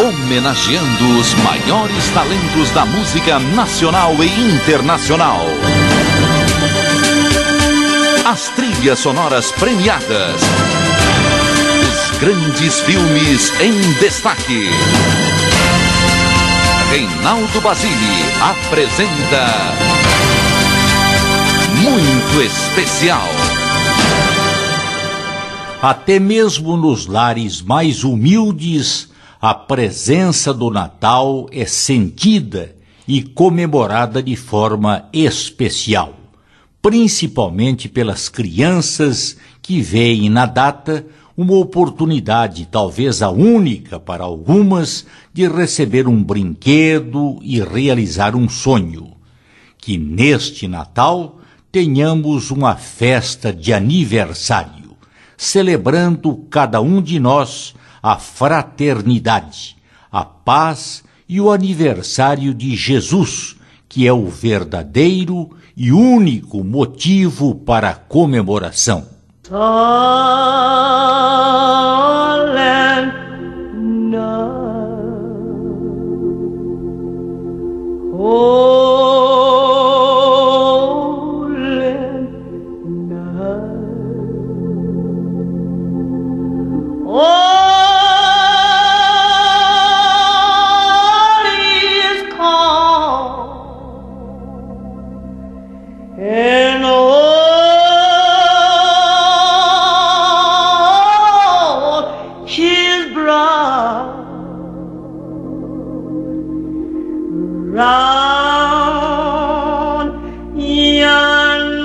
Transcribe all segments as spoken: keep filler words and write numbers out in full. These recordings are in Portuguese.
homenageando os maiores talentos da música nacional e internacional. As trilhas sonoras premiadas. Os grandes filmes em destaque. Reinaldo Basile apresenta Muito Especial. Até mesmo nos lares mais humildes, a presença do Natal é sentida e comemorada de forma especial, principalmente pelas crianças que veem na data uma oportunidade, talvez a única para algumas, de receber um brinquedo e realizar um sonho. Que neste Natal tenhamos uma festa de aniversário, celebrando cada um de nós a fraternidade, a paz e o aniversário de Jesus, que é o verdadeiro e único motivo para a comemoração. Silent night, holy night, all is calm, and all is bright. Round yon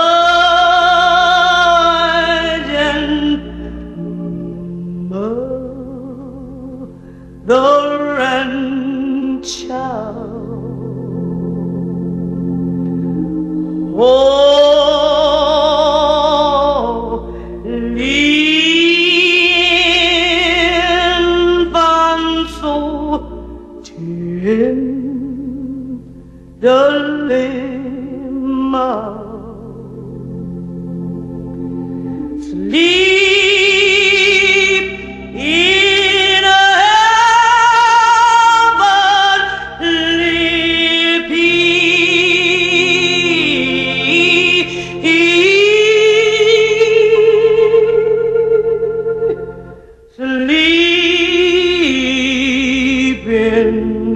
virgin mother and child, holy infant, so tenderly mild, sleep in heavenly peace, sleep in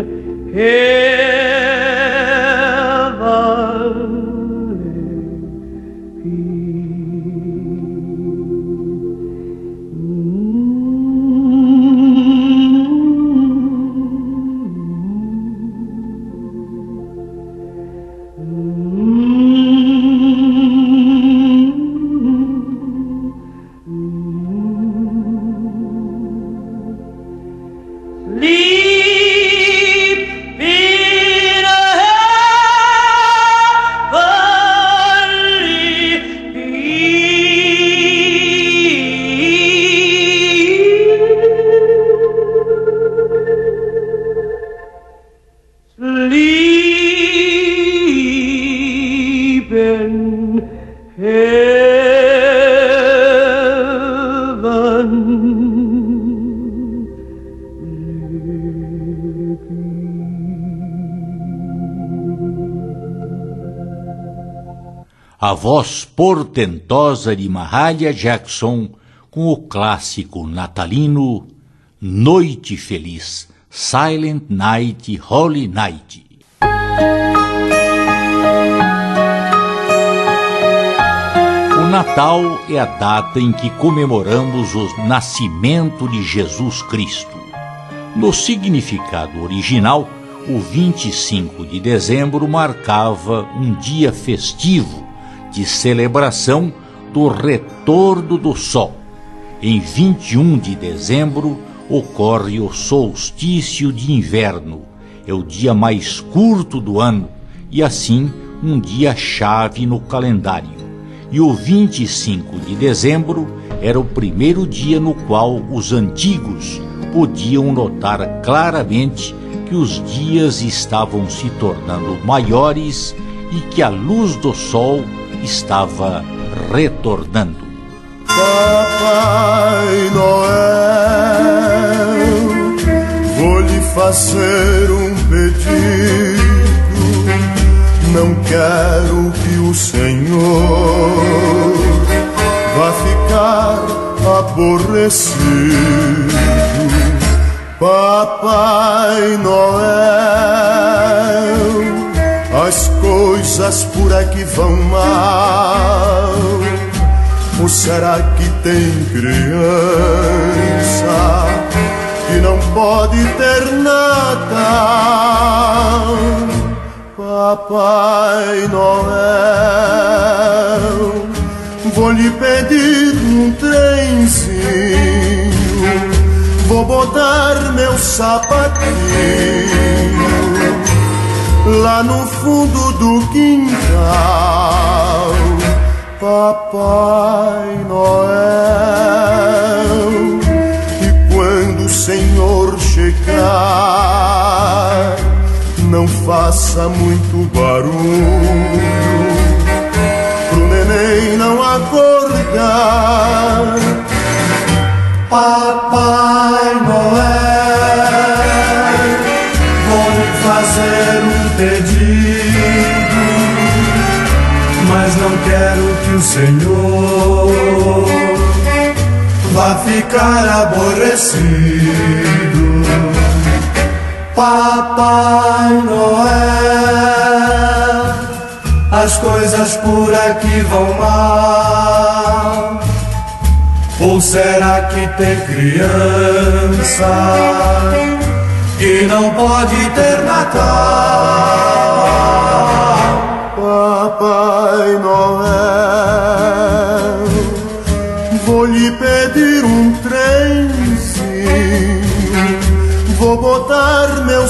A voz portentosa de Mahalia Jackson com o clássico natalino Noite Feliz, Silent Night, Holy Night. O Natal é a data em que comemoramos o nascimento de Jesus Cristo. No significado original, o vinte e cinco de dezembro marcava um dia festivo de celebração do retorno do sol. Em vinte e um de dezembro ocorre o solstício de inverno. É o dia mais curto do ano e, assim, um dia-chave no calendário. E o vinte e cinco de dezembro era o primeiro dia no qual os antigos podiam notar claramente que os dias estavam se tornando maiores e que a luz do sol estava retornando. Papai Noel foi fazer um pedido. Não quero que o Senhor vá ficar aborrecido. Papai Noel, as coisas por aqui vão mal. Ou será que tem criança que não pode ter Natal? Papai Noel, vou lhe pedir um trenzinho, vou botar meu sapatinho lá no fundo do quintal. Papai Noel, e quando o Senhor chegar, não faça muito barulho, pro neném não acordar. Papai Noel, vou lhe fazer um pedido, mas não quero que o Senhor vá ficar aborrecido. Papai Noel, as coisas por aqui vão mal. Ou será que tem criança que não pode ter Natal? Papai Noel, vou lhe pedir um trenzinho, vou botar meu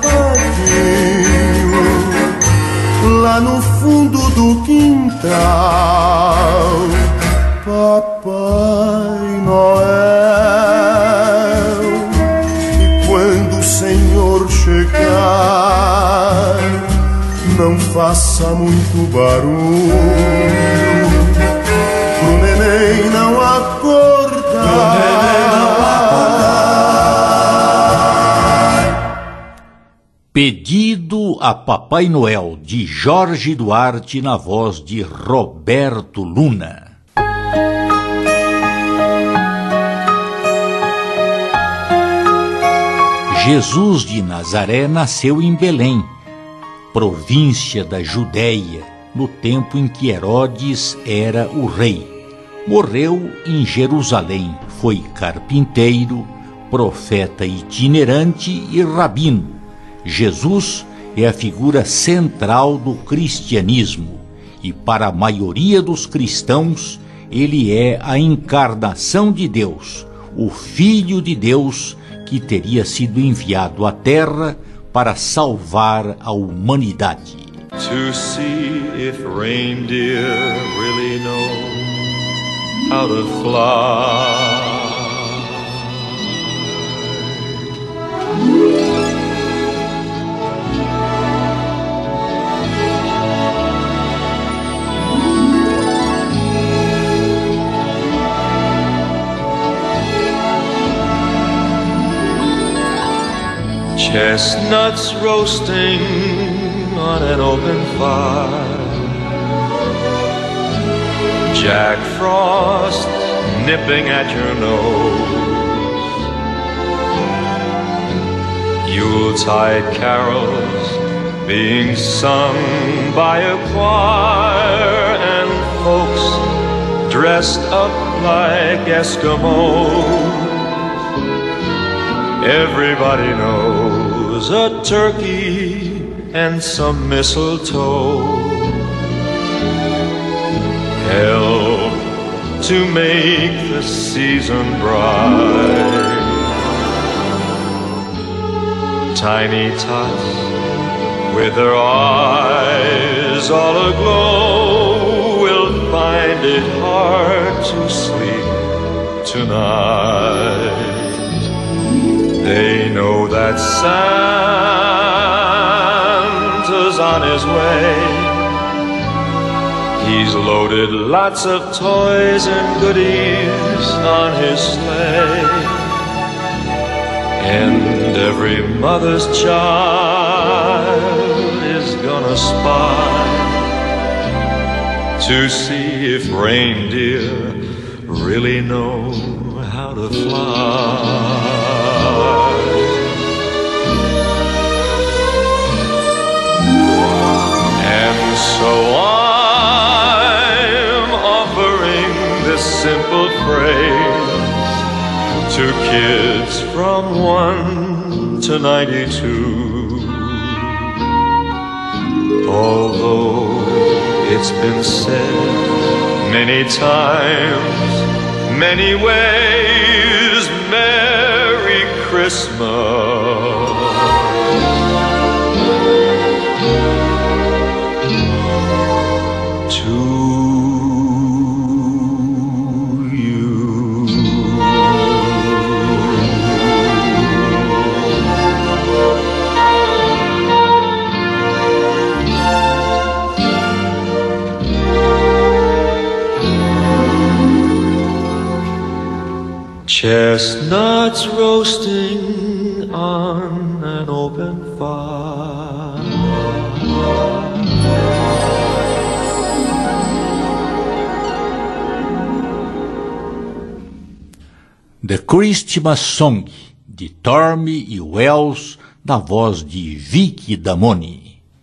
sapatinho lá no fundo do quintal. Papai Noel, e quando o Senhor chegar, não faça muito barulho, pro neném não acordar. Pedido a Papai Noel, de Jorge Duarte, na voz de Roberto Luna. Jesus de Nazaré nasceu em Belém, província da Judéia, no tempo em que Herodes era o rei. Morreu em Jerusalém, foi carpinteiro, profeta itinerante e rabino. Jesus é a figura central do cristianismo e, para a maioria dos cristãos, ele é a encarnação de Deus, o Filho de Deus que teria sido enviado à Terra para salvar a humanidade. To see if reindeer really know how to fly. Chestnuts roasting on an open fire, Jack Frost nipping at your nose, Yuletide carols being sung by a choir, and folks dressed up like Eskimos. Everybody knows a turkey and some mistletoe help to make the season bright. Tiny tots with their eyes all aglow will find it hard to sleep tonight. They know that Santa's on his way. He's loaded lots of toys and goodies on his sleigh, and every mother's child is gonna spy to see if reindeer really know how to fly. And so I'm offering this simple phrase to kids from one to ninety-two. Although it's been said many times, many ways, Merry Christmas to you. Chestnuts roasting on an open fire, The Christmas Song, de Torme e Wells, na voz de Vicky Damone.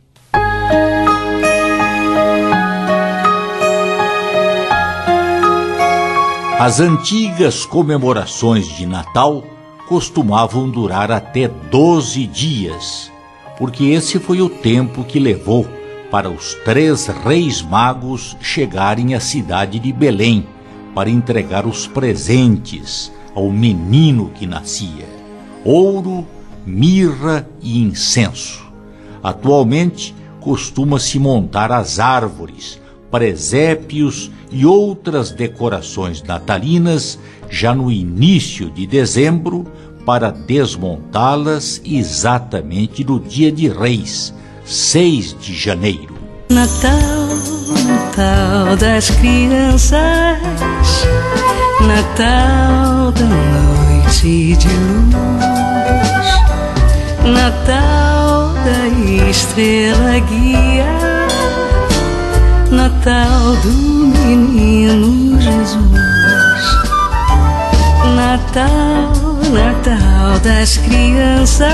As antigas comemorações de Natal costumavam durar até doze dias, porque esse foi o tempo que levou para os três reis magos chegarem à cidade de Belém para entregar os presentes ao menino que nascia: ouro, mirra e incenso. Atualmente costuma-se montar as árvores, presépios e outras decorações natalinas já no início de dezembro, para desmontá-las exatamente no dia de Reis, seis de janeiro. Natal, Natal das crianças, Natal da noite de luz, Natal da estrela guia, Natal do menino Jesus. Natal, Natal das crianças,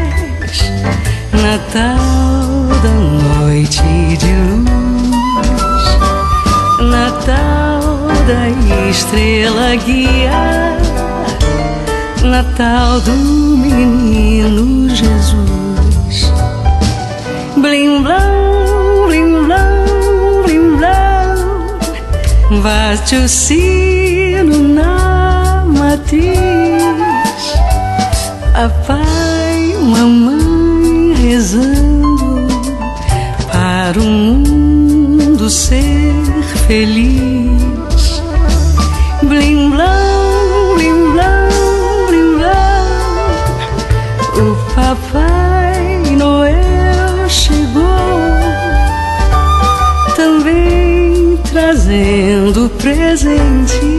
Natal da noite de luz, Natal da estrela guia, Natal do menino Jesus. Blim blam, blim blam, blim blam, bate o sino na matriz, papai, mamãe rezando para o mundo ser feliz. Blim blam, blim blam, blim blam, o Papai Noel chegou, também trazendo presente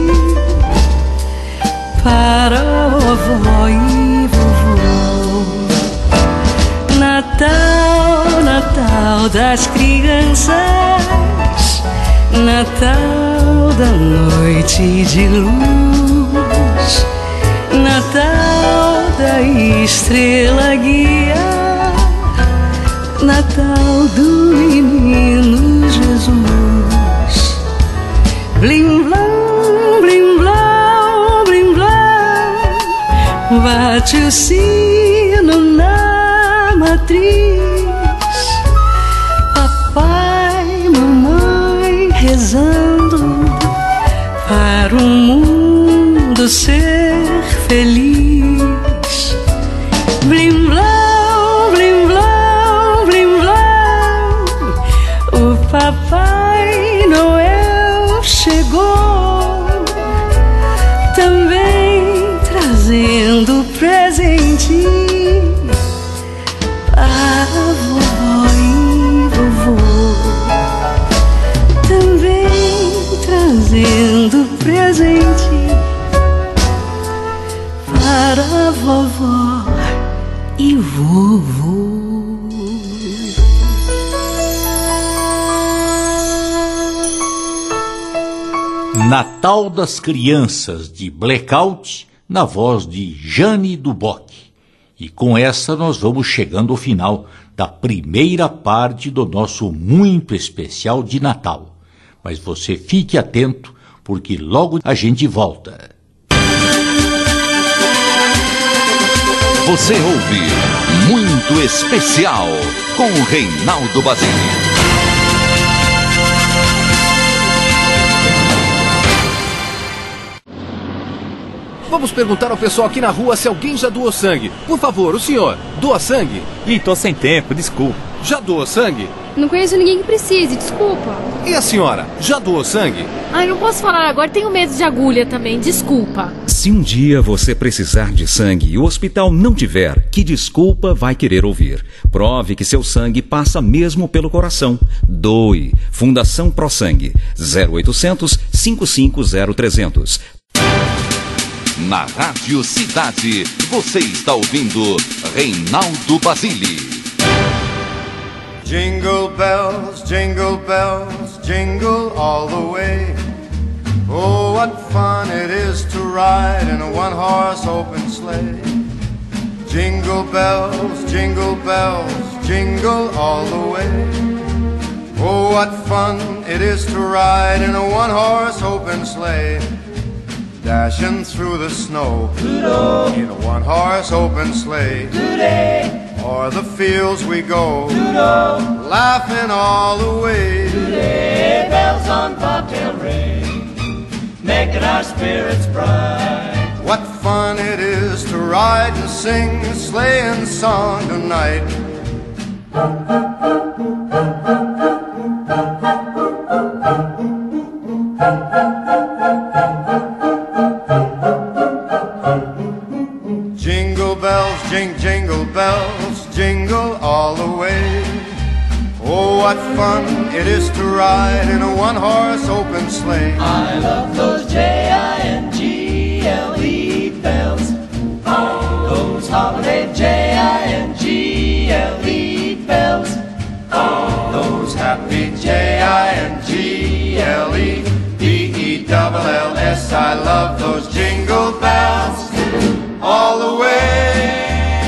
para vovó e vovô. Natal, Natal das crianças, Natal da noite de luz, Natal da estrela guia, Natal do menino Jesus. Blim blam, blim blam, blim blam, bate o sino na matriz, papai, mamãe rezando para o mundo ser feliz. Blim blam, blim blam, blim blam, o Papai Noel chegou, também trazendo presente para vovó e vovô, também trazendo presente para vovó e vovô. Natal das Crianças, de Blackout, na voz de Jane Duboc. E com essa nós vamos chegando ao final da primeira parte do nosso muito especial de Natal. Mas você fique atento, porque logo a gente volta. Você ouve Muito Especial com o Reinaldo Basile. Vamos perguntar ao pessoal aqui na rua se alguém já doou sangue. Por favor, o senhor, doa sangue? Ih, tô sem tempo, desculpa. Já doou sangue? Não conheço ninguém que precise, desculpa. E a senhora, já doou sangue? Ai, não posso falar agora, tenho medo de agulha também, desculpa. Se um dia você precisar de sangue e o hospital não tiver, que desculpa vai querer ouvir? Prove que seu sangue passa mesmo pelo coração. Doe. Fundação Pro Sangue. zero oitocentos, cinco cinco zero, trezentos. Na Rádio Cidade, você está ouvindo Reinaldo Basile. Jingle bells, jingle bells, jingle all the way. Oh, what fun it is to ride in a one-horse open sleigh. Jingle bells, jingle bells, jingle all the way. Oh, what fun it is to ride in a one-horse open sleigh. Dashing through the snow Doodle. In a one-horse open sleigh. Doodle. O'er the fields we go Doodle. Laughing all the way. Doodle. Bells on bobtail ring, making our spirits bright. What fun it is to ride and sing a sleighing song tonight. Jing, jingle bells, jingle all the way. Oh, what fun it is to ride in a one-horse open sleigh. I love those J I N G L E bells. Oh, those holiday J I N G L E bells. Oh, those happy J I N G L E B E L L S. I love those jingle bells all the way.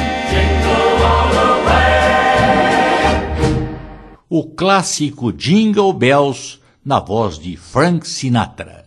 O clássico Jingle Bells, na voz de Frank Sinatra.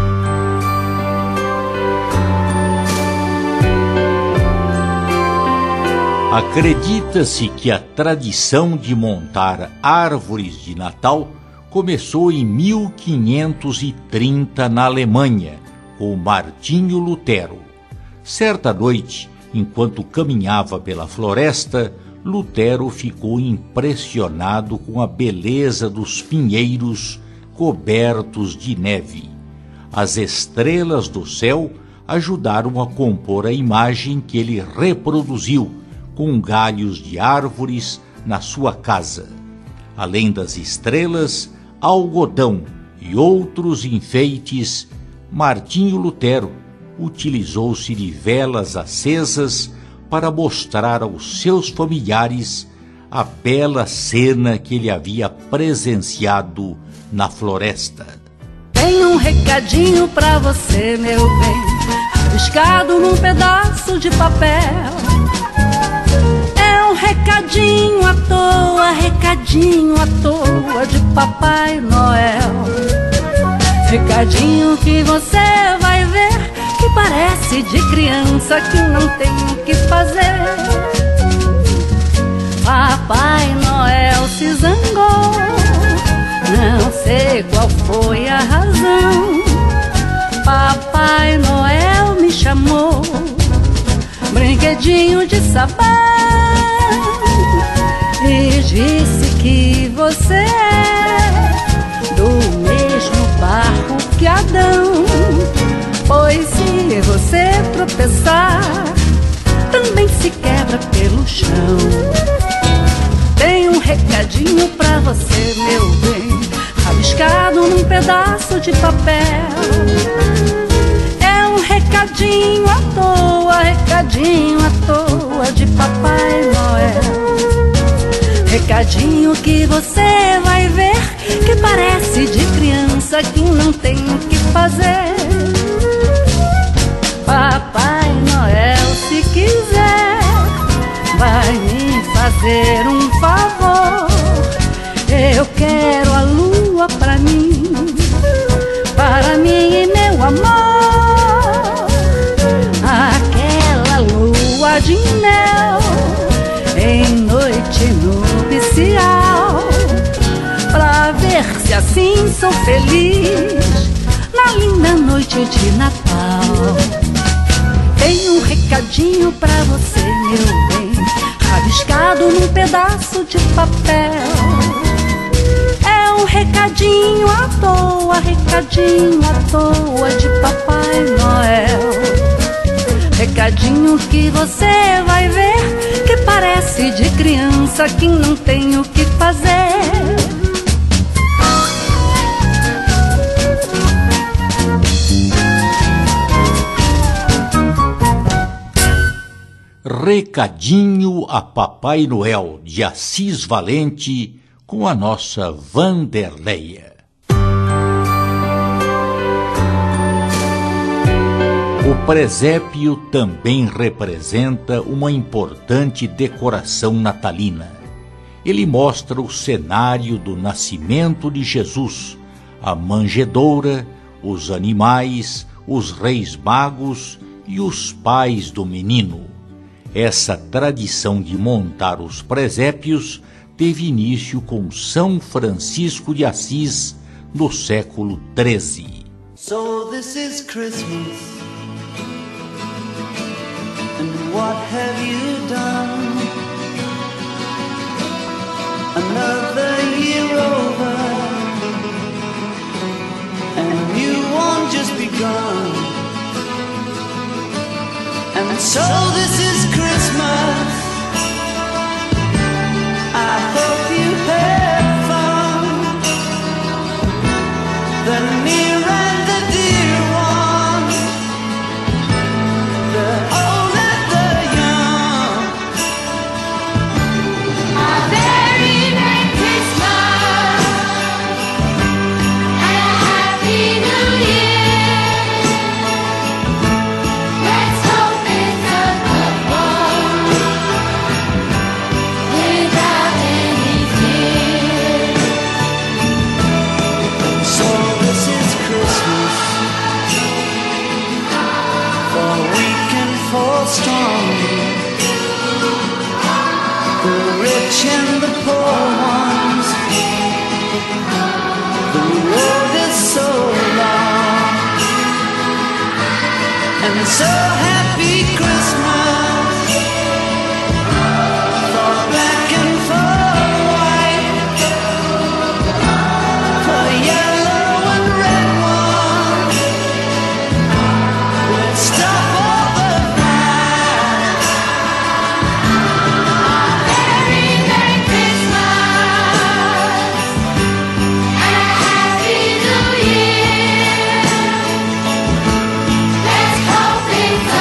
Acredita-se que a tradição de montar árvores de Natal começou em mil quinhentos e trinta na Alemanha, com Martinho Lutero. Certa noite, enquanto caminhava pela floresta, Lutero ficou impressionado com a beleza dos pinheiros cobertos de neve. As estrelas do céu ajudaram a compor a imagem que ele reproduziu com galhos de árvores na sua casa. Além das estrelas, algodão e outros enfeites, Martinho Lutero utilizou-se de velas acesas para mostrar aos seus familiares a bela cena que ele havia presenciado na floresta. Tem um recadinho pra você, meu bem, rabiscado num pedaço de papel. É um recadinho à toa, recadinho à toa de Papai Noel. Recadinho que você vai ver que parece de criança que não tem o que fazer. Papai Noel se zangou, não sei qual foi a razão. Papai Noel me chamou, brinquedinho de sabão, e disse que você é do mesmo barco que Adão. Pois se você tropeçar, também se quebra pelo chão. Tem um recadinho pra você, meu bem, rabiscado num pedaço de papel. É um recadinho à toa, recadinho à toa de Papai recadinho que você vai ver, que parece de criança que não tem o que fazer. Papai Noel, se quiser, vai me fazer um favor. Eu quero a lua pra mim, para mim e meu amor. Aquela lua de mel em noite nupcial, pra ver se assim sou feliz na linda noite de Natal. Tenho um recadinho pra você, meu bem, rabiscado num pedaço de papel. É um recadinho à toa, recadinho à toa de Papai Noel. Recadinho que você vai ver, que parece de criança que não tem o que fazer. Recadinho a Papai Noel, de Assis Valente, com a nossa Vanderleia. O presépio também representa uma importante decoração natalina. Ele mostra o cenário do nascimento de Jesus, a manjedoura, os animais, os reis magos e os pais do menino. Essa tradição de montar os presépios teve início com São Francisco de Assis no século treze. So this is Christmas, and what have you done? Another year over, and you won't just begun. And so this is Christmas, I hope you had fun. The near and the dear ones, the old and the young. A very Merry Christmas and a Happy New Year. Let's hope it's a good one without any fear. So this is Christmas, for weak and for strong, the rich and the poor ones. The road is so long, and so happy Christmas for black and for white, for yellow and red ones. Let's stop all the fight. Very Merry Christmas and a Happy New Year. Let's hope it's a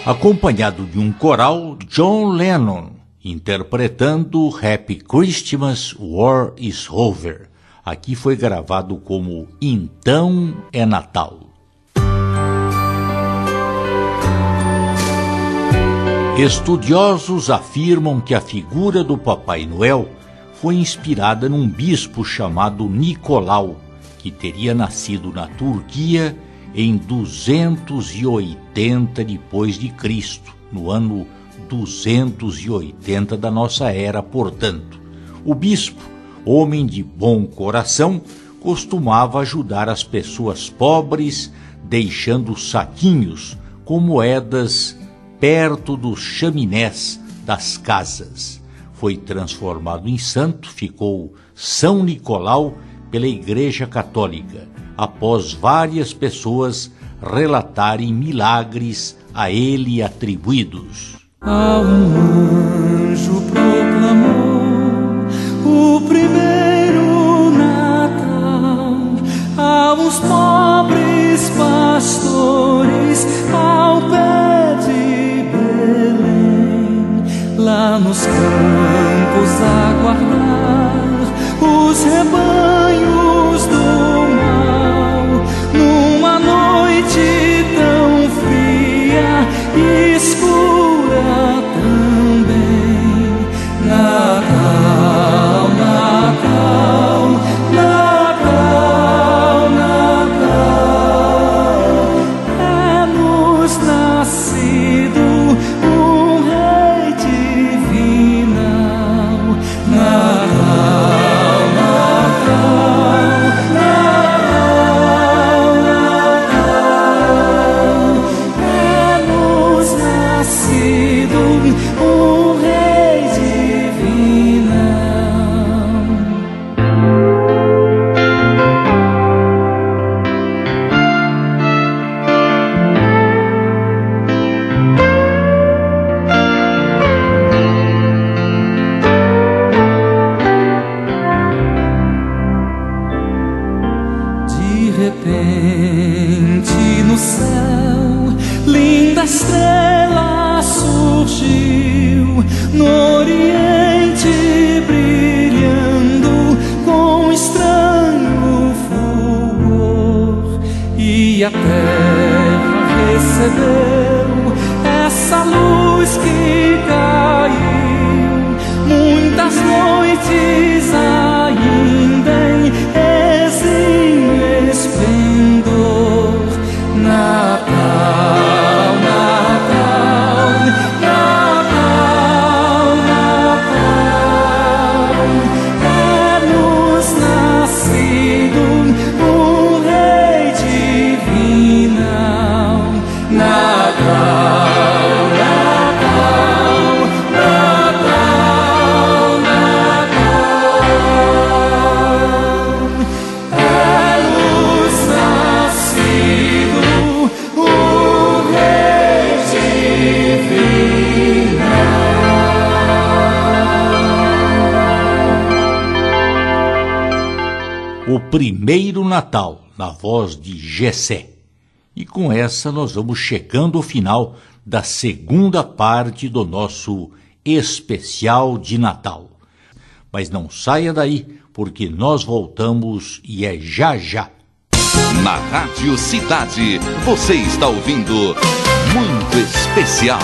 Acompanhado de um coral, John Lennon, interpretando Happy Christmas, War is Over. Aqui foi gravado como Então é Natal. Estudiosos afirmam que a figura do Papai Noel foi inspirada num bispo chamado Nicolau, que teria nascido na Turquia em duzentos e oitenta depois de Cristo, no ano duzentos e oitenta da nossa era, portanto. O bispo, homem de bom coração, costumava ajudar as pessoas pobres, deixando saquinhos com moedas perto dos chaminés das casas. Foi transformado em santo, ficou São Nicolau pela Igreja Católica, após várias pessoas relatarem milagres a ele atribuídos. A um anjo proclamou o primeiro Natal aos pobres pastores ao pé de Belém, lá nos campos a guardar os rebanhos do mal, numa noite tão fria e escura também. Natal, Natal, Natal, Natal, é-nos nascido um Rei divinal. Natal, Natal, Natal, Natal, é-nos nascido um Rei divinal. De repente no céu, linda estrela surgiu, no oriente brilhando com estranho fulgor, e a terra recebeu essa luz que caiu muitas noites ainda em exímio esplendor. Natal, Natal, Natal, Natal, é-nos nascido um Rei divinal. Natal, Natal, Natal, Natal, é-nos nascido um Rei divinal. O primeiro Natal, na voz de Gessé. E com essa nós vamos chegando ao final da segunda parte do nosso especial de Natal. Mas não saia daí, porque nós voltamos e é já já. Na Rádio Cidade, você está ouvindo Muito Especial.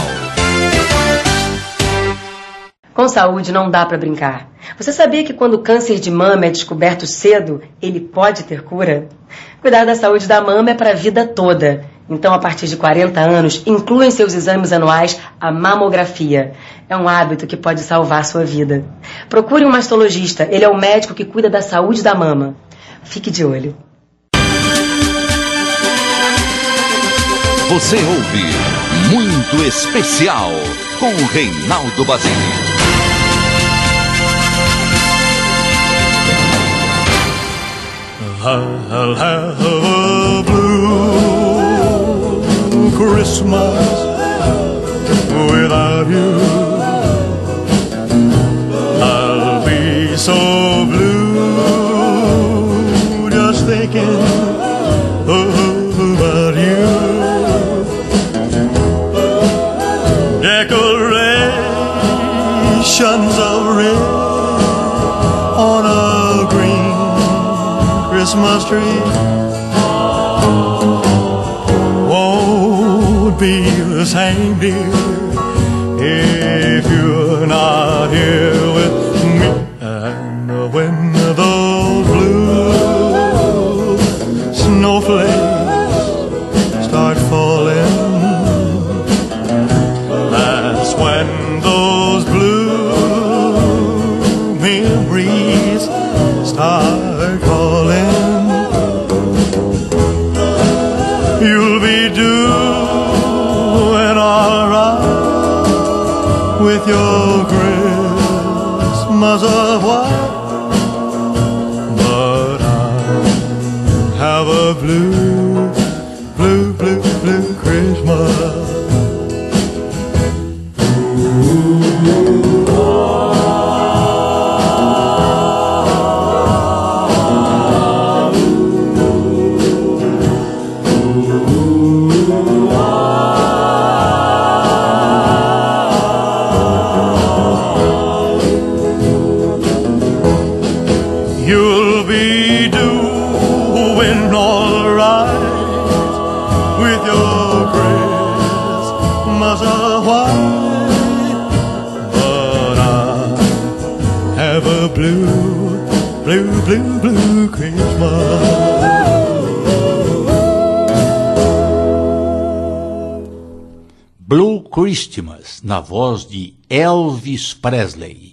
Com saúde não dá pra brincar. Você sabia que quando o câncer de mama é descoberto cedo, ele pode ter cura? Cuidar da saúde da mama é para a vida toda. Então, a partir de quarenta anos, inclua em seus exames anuais a mamografia. É um hábito que pode salvar a sua vida. Procure um mastologista, ele é o médico que cuida da saúde da mama. Fique de olho. Você ouve Muito Especial com o Reinaldo Basile. I'll have a blue Christmas without you. I'll be so blue just thinking about you. the same, dear, if you're not here with me. And when those blue snowflakes start falling, that's when those blue memories start calling. You'll be doing alright with your Christmas of white, but I have a blue, blue, blue, blue Christmas. You'll be doing alright with your Christmas of white, but I have a blue, blue, blue, blue Christmas. Blue Christmas, na voz de Elvis Presley.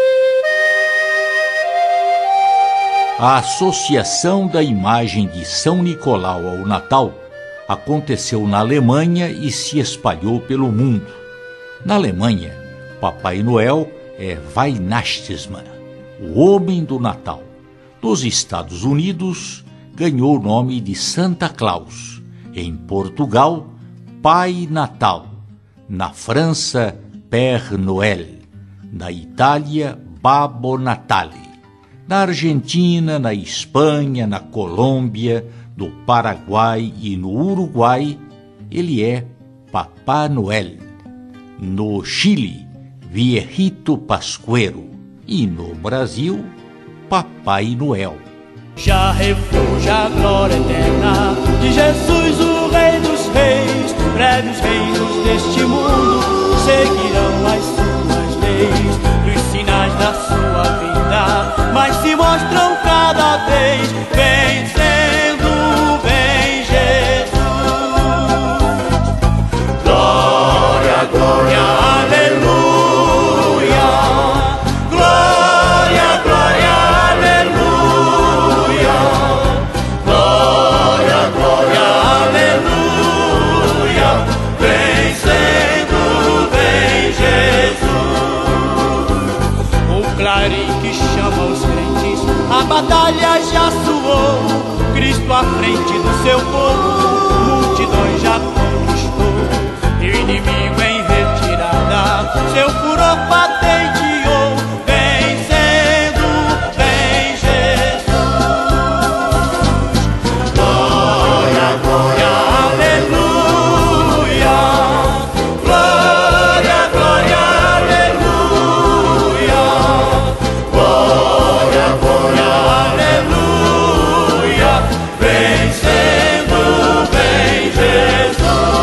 A associação da imagem de São Nicolau ao Natal aconteceu na Alemanha e se espalhou pelo mundo. Na Alemanha, Papai Noel é Weihnachtsmann, o Homem do Natal. Nos Estados Unidos, ganhou o nome de Santa Claus. Em Portugal, Pai Natal. Na França, Père Noël. Na Itália, Babbo Natale. Na Argentina, na Espanha, na Colômbia, no Paraguai e no Uruguai, ele é Papá Noel. No Chile, Viejito Pascuero. E no Brasil, Papai Noel. Já refugia a glória eterna de Jesus, o Rei dos Reis. Breve os reinos deste mundo seguirão as suas leis, e os sinais da sua vinda mas se mostram cada vez, vencendo, vem Jesus. Glória, glória, aleluia. Glória, glória, aleluia. Glória, glória, aleluia. Vencendo, vem Jesus. O clarim que chama os crentes, a batalha já soou. Cristo à frente do seu povo, multidões já conquistou. E o inimigo em retirada, seu furor patenteou. Vencendo, vem Jesus. Glória, glória, aleluia. Glória, glória, aleluia. Glória, glória, aleluia. Vencendo, vem Jesus.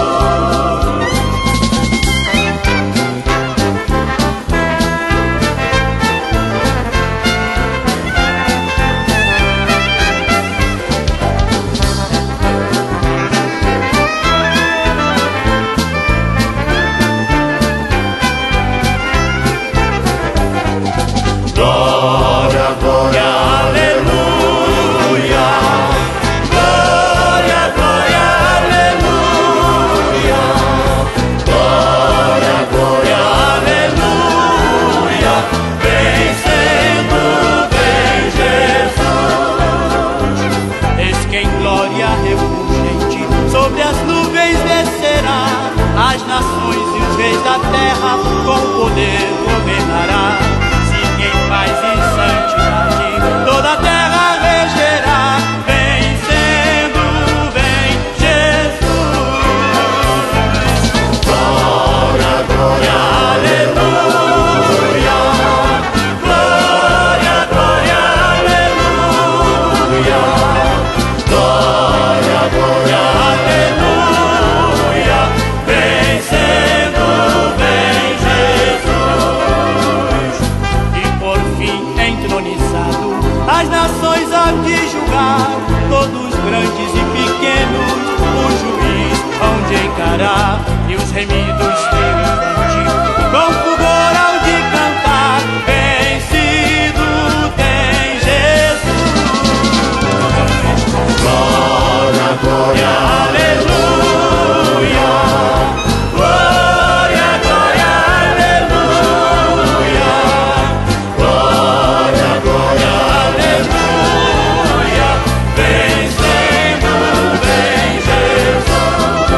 Glória, glória, aleluia. Glória, glória, aleluia. Glória, glória, aleluia. Vencendo, vem Jesus. Eis que em glória refulgente sobre as nuvens descerá. As nações e os reis da terra com poder governará. Em paz e santidade toda a terra regerá. Vencendo, vem Jesus. Glória, glória, aleluia. Glória, glória, aleluia. Glória, glória, aleluia. Vencendo. remidos triunfante, com fulgor ao de cantar, vencido tem Jesus. Glória, glória, aleluia. Glória, glória, aleluia. Glória, glória, aleluia. Vencendo vem Jesus.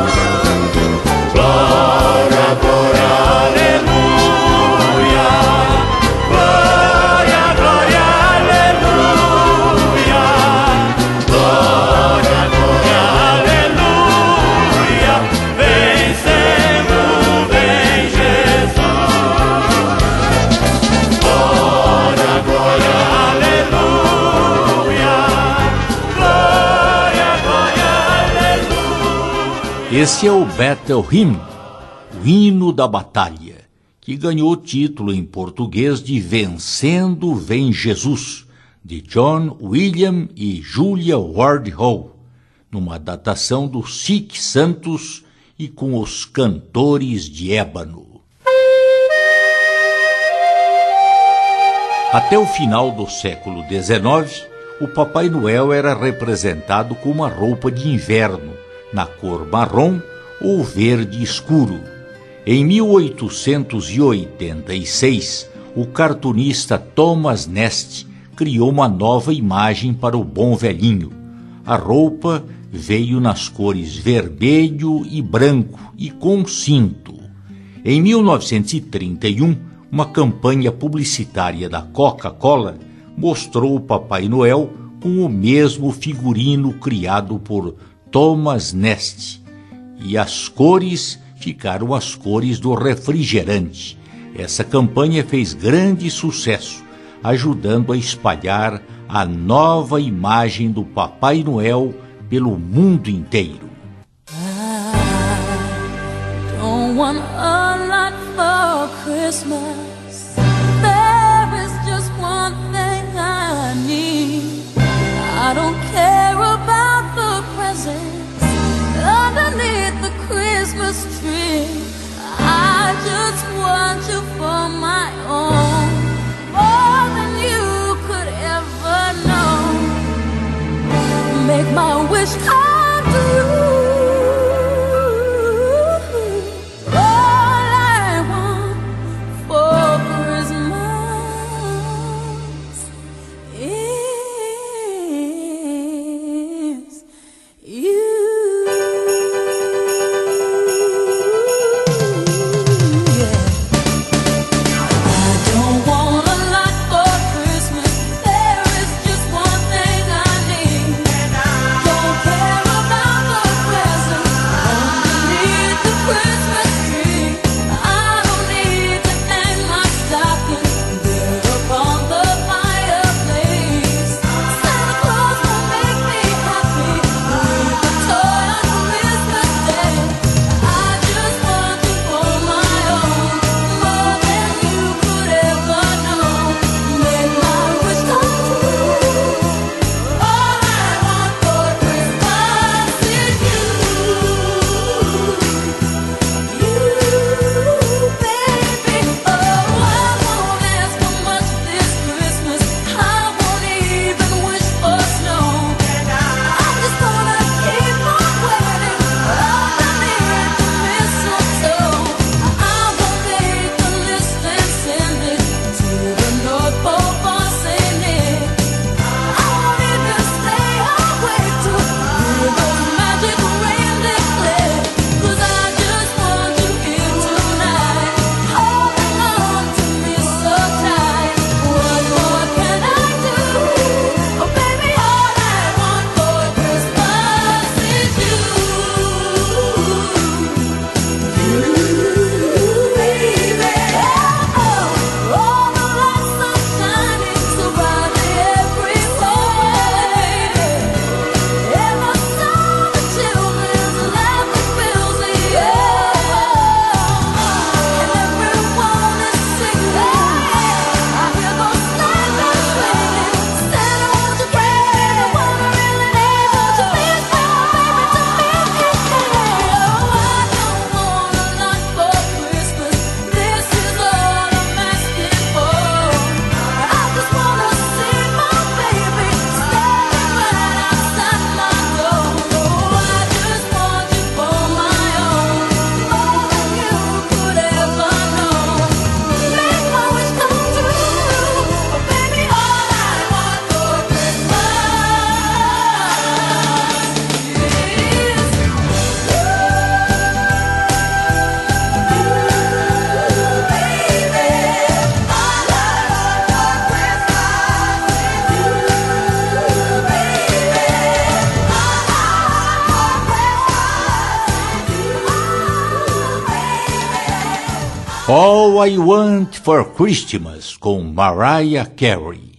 Glória, glória, aleluia. Glória, glória, aleluia. Glória, glória, aleluia. Vencendo vem Jesus. Glória, glória, aleluia. Glória, glória, aleluia. Esse é o Battle Hymn, o hino da batalha, que ganhou o título em português de Vencendo Vem Jesus, de John William e Julia Ward Howe, numa datação do Sikh Santos e com os Cantores de Ébano. Até o final do século dezenove, o Papai Noel era representado com uma roupa de inverno, na cor marrom ou verde escuro. Em mil oitocentos e oitenta e seis, o cartunista Thomas Nast criou uma nova imagem para o bom velhinho. A roupa veio nas cores vermelho e branco e com cinto. Em mil novecentos e trinta e um, uma campanha publicitária da Coca-Cola mostrou o Papai Noel com o mesmo figurino criado por Thomas Nast. E as cores ficaram as cores do refrigerante. Essa campanha fez grande sucesso, ajudando a espalhar a nova imagem do Papai Noel pelo mundo inteiro. Don't want a lot for Christmas. There is just one thing I need. I don't care about the presents underneath the Christmas tree. I just want you for my own, more than you could ever know. Make my wish come true. Don't care about the All I Want for Christmas, com Mariah Carey.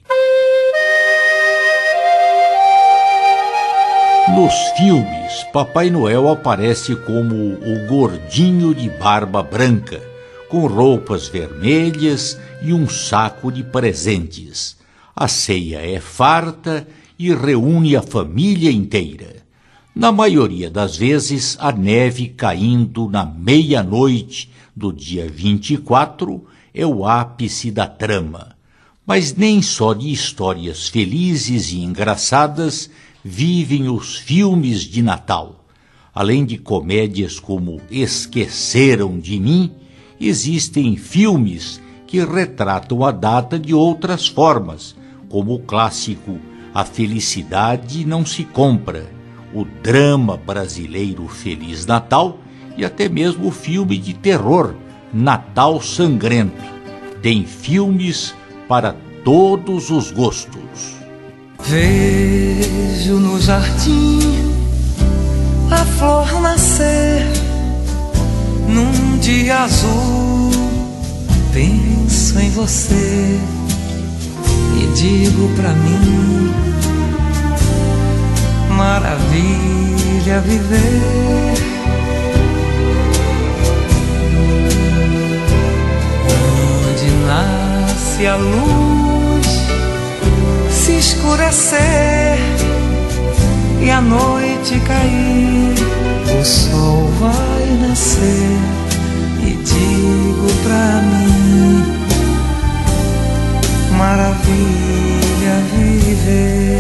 Nos filmes, Papai Noel aparece como o gordinho de barba branca, com roupas vermelhas e um saco de presentes. A ceia é farta e reúne a família inteira. Na maioria das vezes, a neve caindo na meia-noite do dia vinte e quatro é o ápice da trama. Mas nem só de histórias felizes e engraçadas vivem os filmes de Natal. Além de comédias como Esqueceram de Mim, existem filmes que retratam a data de outras formas, como o clássico A Felicidade Não Se Compra, o drama brasileiro Feliz Natal e até mesmo o filme de terror Natal Sangrento. Tem filmes para todos os gostos. Vejo no jardim a flor nascer num dia azul. Penso em você e digo pra mim: maravilha viver. Onde nasce a luz, se escurecer e a noite cair, o sol vai nascer e digo pra mim: maravilha viver.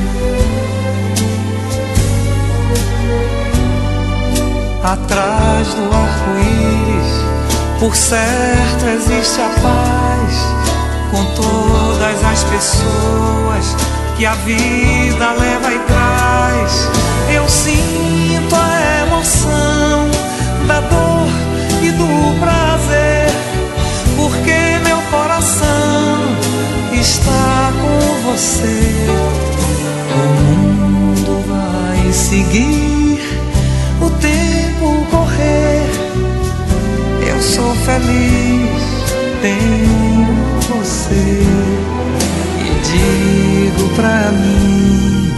Atrás do arco-íris, por certo existe a paz, com todas as pessoas que a vida leva e traz. Eu sinto a emoção da dor e do prazer, porque meu coração está com você. O mundo vai seguir, o tempo correr. Eu sou feliz, tenho você e digo pra mim: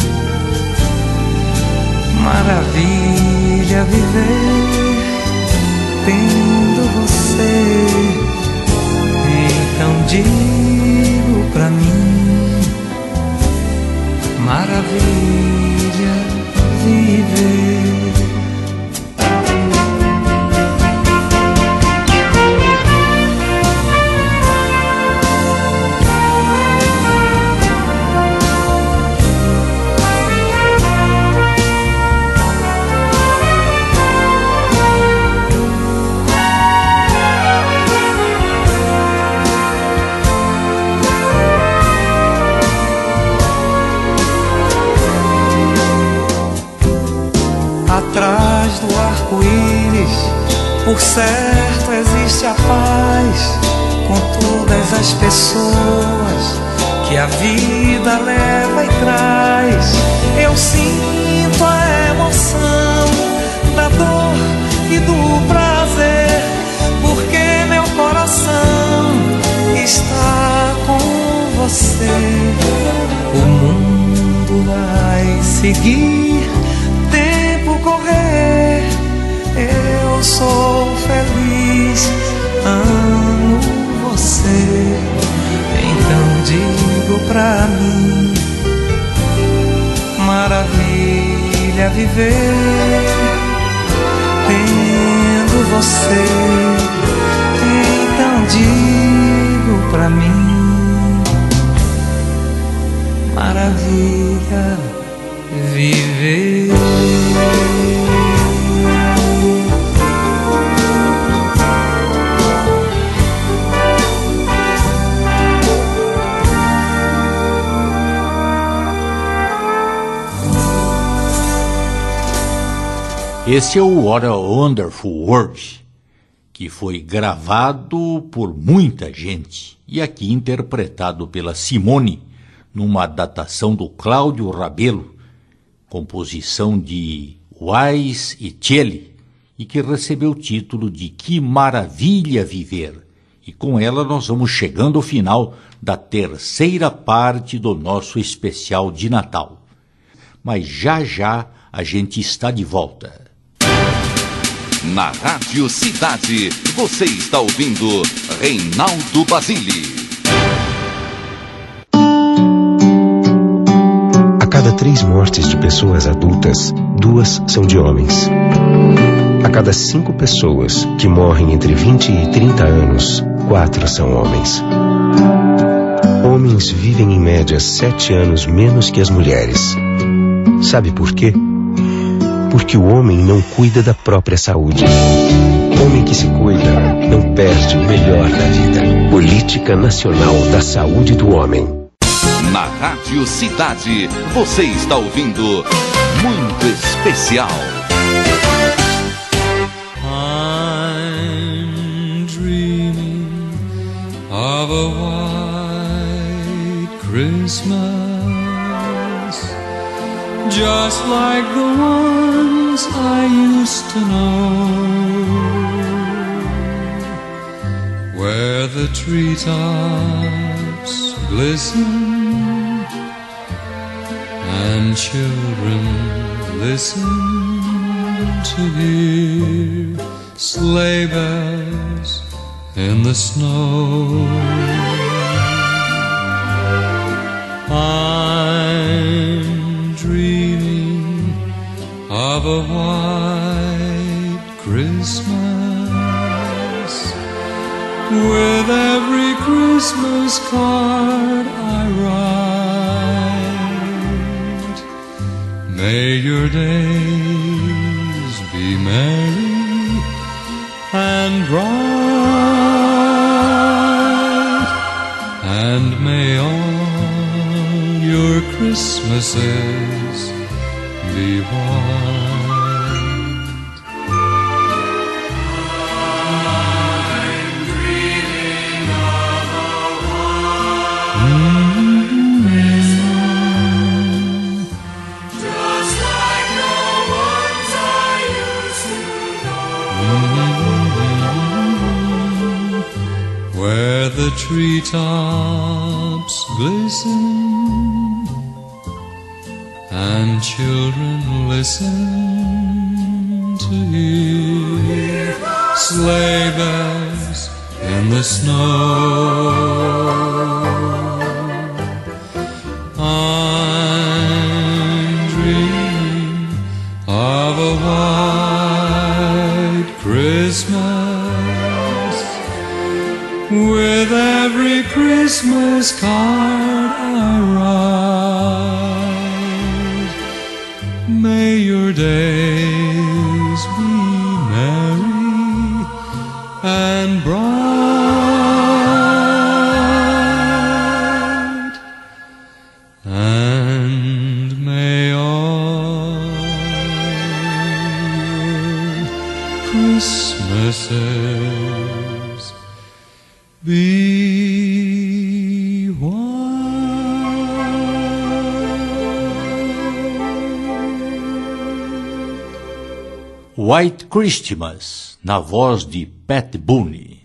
maravilha viver tendo você. Então digo pra mim: maravilha viver. Atrás do arco-íris, por certo existe a paz, com todas as pessoas que a vida leva e traz. Eu sinto a emoção da dor e do prazer, porque meu coração está com você. O mundo vai seguir, correr, eu sou feliz, amo você. Então digo pra mim: maravilha viver tendo você. Então digo pra mim: maravilha viver. Esse é o What a Wonderful World, que foi gravado por muita gente e aqui interpretado pela Simone numa datação do Cláudio Rabelo, composição de Wise e Celli, e que recebeu o título de Que Maravilha Viver. E com ela nós vamos chegando ao final da terceira parte do nosso especial de Natal. Mas já já a gente está de volta. Na Rádio Cidade, você está ouvindo Reinaldo Basile. A cada três mortes de pessoas adultas, duas são de homens. A cada cinco pessoas que morrem entre vinte e trinta anos, quatro são homens. Homens vivem em média sete anos menos que as mulheres. Sabe por quê? Porque o homem não cuida da própria saúde. Homem que se cuida não perde o melhor da vida. Política Nacional da Saúde do Homem. Na Rádio Cidade, você está ouvindo Muito Especial. I'm dreaming of a white Christmas, just like the ones I used to know, where the treetops glisten and children listen to hear sleigh bells in the snow. I'm dreaming of a white Christmas, with every Christmas card I write. May your days be merry and bright, and may all your Christmases be white. I'm dreaming of a white Christmas, just like the ones I used to know, where the treetops glisten and children listen to hear sleigh bells in the snow. I'm dreaming of a white Christmas, with every Christmas card I write. May your days be merry and bright, and may all your Christmases be White Christmas, na voz de Pat Boone.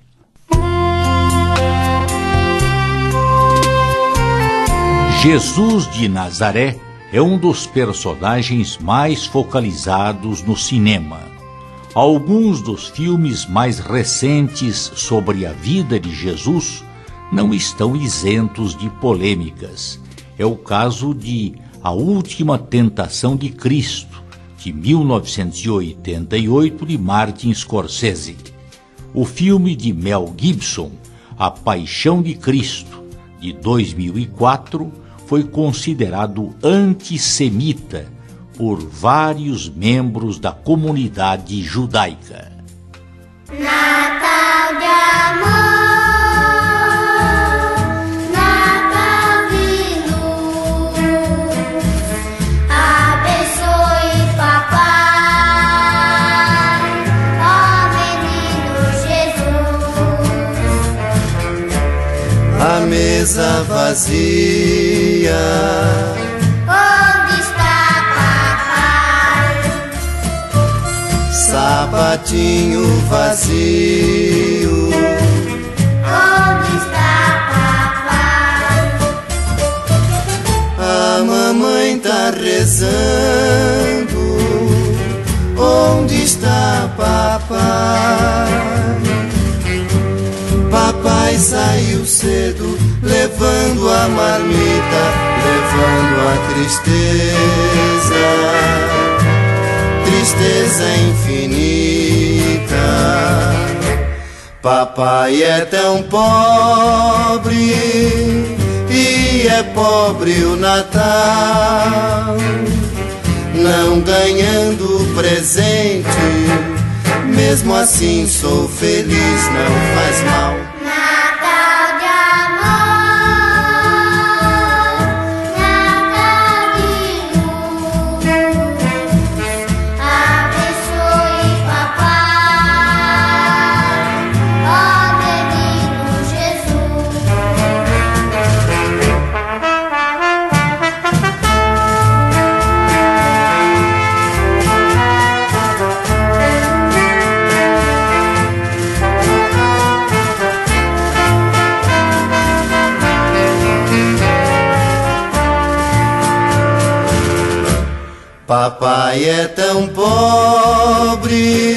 Jesus de Nazaré é um dos personagens mais focalizados no cinema. Alguns dos filmes mais recentes sobre a vida de Jesus não estão isentos de polêmicas. É o caso de A Última Tentação de Cristo, de mil novecentos e oitenta e oito, de Martin Scorsese. O filme de Mel Gibson, A Paixão de Cristo, de dois mil e quatro, foi considerado antissemita por vários membros da comunidade judaica. Natal de amor, Natal de luz, abençoe papai, ó menino Jesus. A mesa vazia, sapatinho vazio, rezando. Onde está papai? Papai saiu cedo, levando a marmita, levando a tristeza, tristeza infinita. Papai é tão pobre, e é pobre o Natal, não ganhando presente, mesmo assim sou feliz, não faz mal. Natal de amor, Natal de luz, abençoe papai, ó menino Jesus. Papai é tão pobre,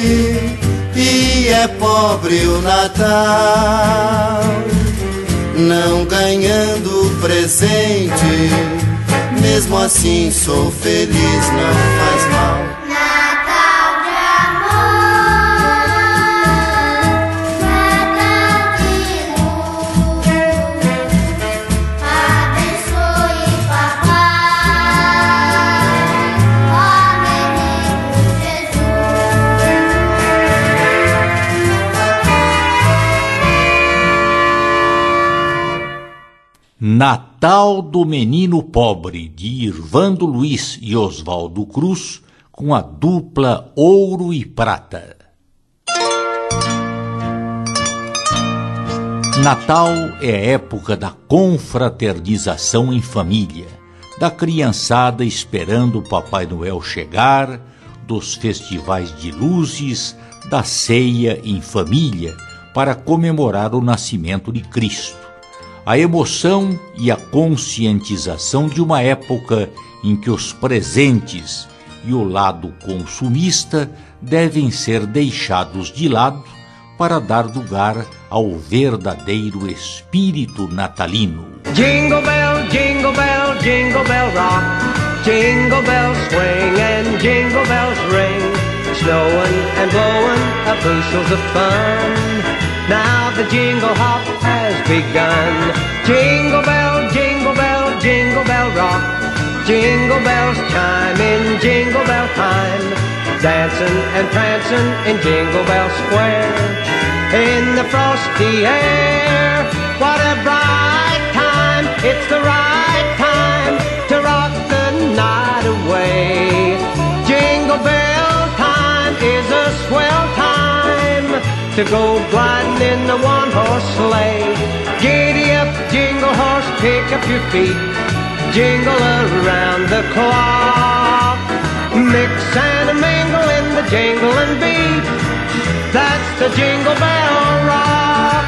e é pobre o Natal, não ganhando presente, mesmo assim sou feliz, não faz mal. Natal de amor, Natal de luz, abençoe papai, ó menino Natal do Menino Pobre, de Irvando Luiz e Oswaldo Cruz, com a dupla Ouro e Prata. Natal é a época da confraternização em família, da criançada esperando o Papai Noel chegar, dos festivais de luzes, da ceia em família para comemorar o nascimento de Cristo. A emoção e a conscientização de uma época em que os presentes e o lado consumista devem ser deixados de lado para dar lugar ao verdadeiro espírito natalino. Jingle bell, jingle bell, jingle bell rock. Jingle bells swing and jingle bells ring. Snowing and blowing up bushels of fun. Now the jingle hop has begun. Jingle bell, jingle bell, jingle bell rock. Jingle bells chime in jingle bell time. Dancing and prancing in Jingle Bell Square. In the frosty air, what a bright time. It's the right time to rock the night away. Jingle bell time is a swell time to go gliding in the one-horse sleigh. Giddy up, jingle horse, pick up your feet. Jingle around the clock. Mix and a mingle in the jingling beat. That's the Jingle Bell Rock.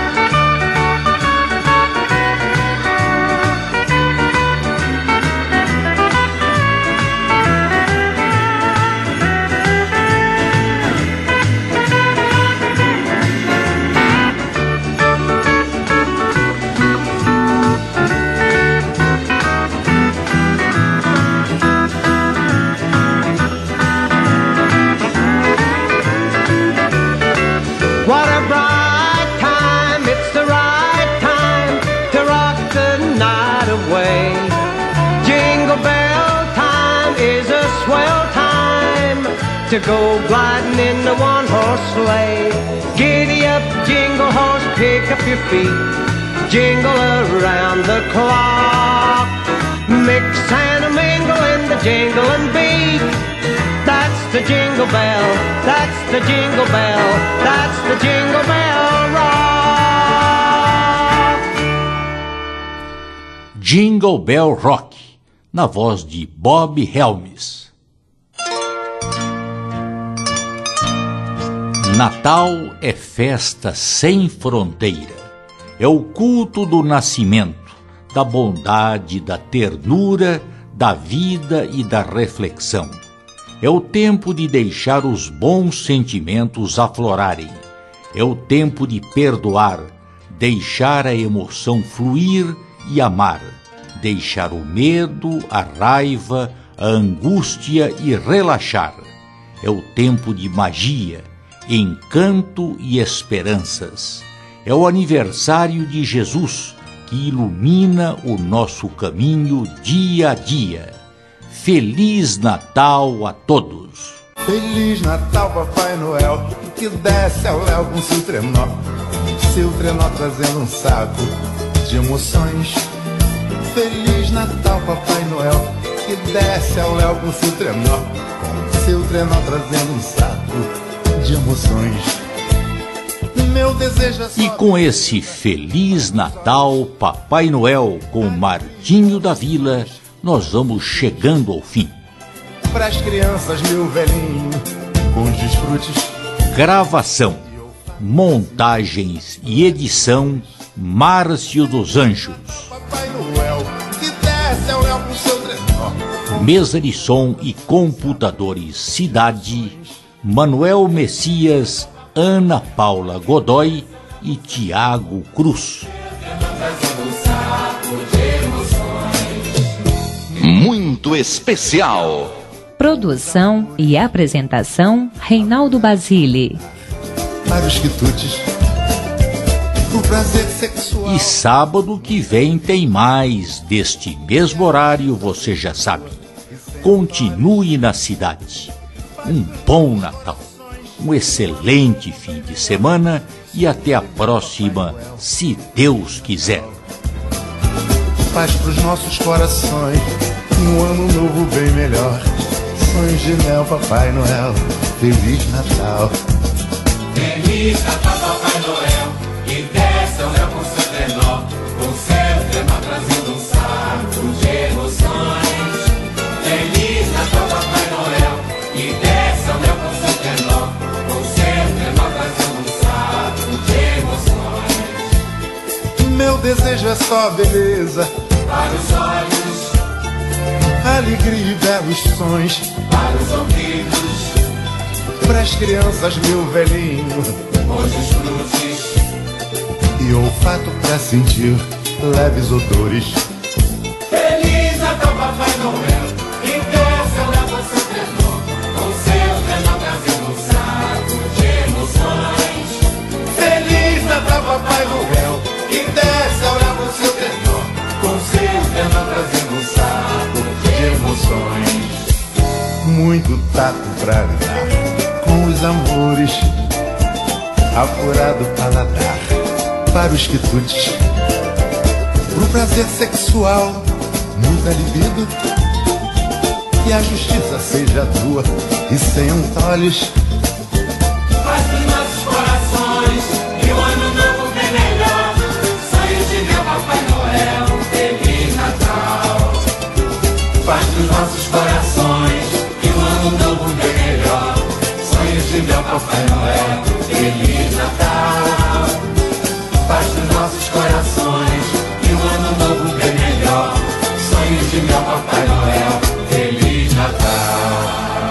What a bright time, it's the right time to rock the night away. Jingle bell time is a swell time to go gliding in the one-horse sleigh. Giddy up, jingle horse, pick up your feet. Jingle around the clock. Mix and a mingle in the jingling beat. That's the jingle bell, that's the jingle bell, that's the Jingle Bell Rock. Jingle Bell Rock, na voz de Bob Helms. Natal é festa sem fronteira. É o culto do nascimento, da bondade, da ternura, da vida e da reflexão. É o tempo de deixar os bons sentimentos aflorarem. É o tempo de perdoar, deixar a emoção fluir e amar, deixar o medo, a raiva, a angústia e relaxar. É o tempo de magia, encanto e esperanças. É o aniversário de Jesus, que ilumina o nosso caminho dia a dia. Feliz Natal a todos! Feliz Natal, Papai Noel, que desce ao léu com seu trenó, seu trenó trazendo um saco de emoções. Feliz Natal, Papai Noel, que desce ao léu com seu trenó, seu trenó trazendo um saco de emoções. Meu desejo é só... E com esse Feliz Natal, Papai Noel com Martinho da Vila, nós vamos chegando ao fim. Para as crianças, meu velhinho, com os desfrutes. Gravação, montagens e edição, Márcio dos Anjos. Papai Noel, que desce ao léu com seu trenó. Mesa de som e computadores Cidade, Manuel Messias, Ana Paula Godoy e Tiago Cruz. Muito especial. Produção e apresentação, Reinaldo Basile. Para os quitutes, o prazer sexual. E sábado que vem tem mais deste mesmo horário, você já sabe. Continue na cidade. Um bom Natal, um excelente fim de semana e até a próxima, se Deus quiser. Paz pros nossos corações, um ano novo bem melhor. Sonhos de mel, Papai Noel, Feliz Natal. Feliz Natal, Papai Noel, que desce ao léu com seu trenó, com seu trenó trazendo um saco de emoções. Feliz Natal, Papai Noel, que desce ao léu com seu trenó, com seu trenó trazendo um saco de emoções. Meu desejo é só beleza para os olhos, alegria e belos sons para os ouvidos, para as crianças, meu velhinho, com os desfrutes e olfato pra sentir leves odores. Feliz Natal, Papai Noel, que desce ao léu com seu trenó, com seu trenó trazendo um saco de emoções. Feliz Natal, Papai Noel, que desce ao léu com seu trenó, com seu trenó trazendo um saco de emoções. Muito tato pra lidar com os amores, apurado paladar para os quitutes, pro prazer sexual, muita libido, que a justiça seja tua e sem antolhos. Faz pros nossos corações e um ano novo bem melhor. Sonhos de meu Papai Noel, Feliz Natal. Faz pros nossos corações e um ano novo bem melhor. Sonhos de meu Papai Noel, Feliz Natal. Faz pros nossos corações e um ano novo bem melhor. Sonhos de meu Papai Noel, Feliz Natal.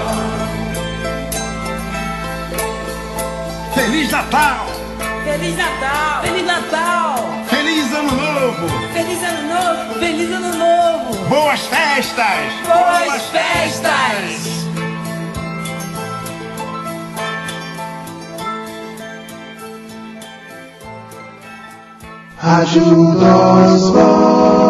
Feliz Natal! Feliz Natal! Feliz Natal! Feliz Ano Novo! Feliz Ano Novo! Feliz Ano Novo! Boas festas! Boas, Boas festas! Ajuda os